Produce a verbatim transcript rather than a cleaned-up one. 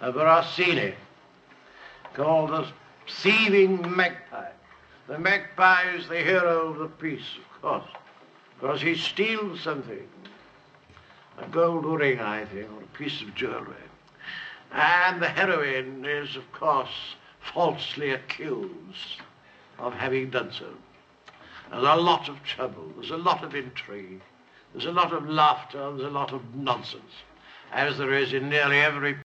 of Rossini called The Thieving Magpie. The magpie is the hero of the piece, of course, because he steals something, a gold ring, I think, or a piece of jewelry. And the heroine is, of course, falsely accused of having done so. There's a lot of trouble, there's a lot of intrigue, there's a lot of laughter, there's a lot of nonsense, as there is in nearly every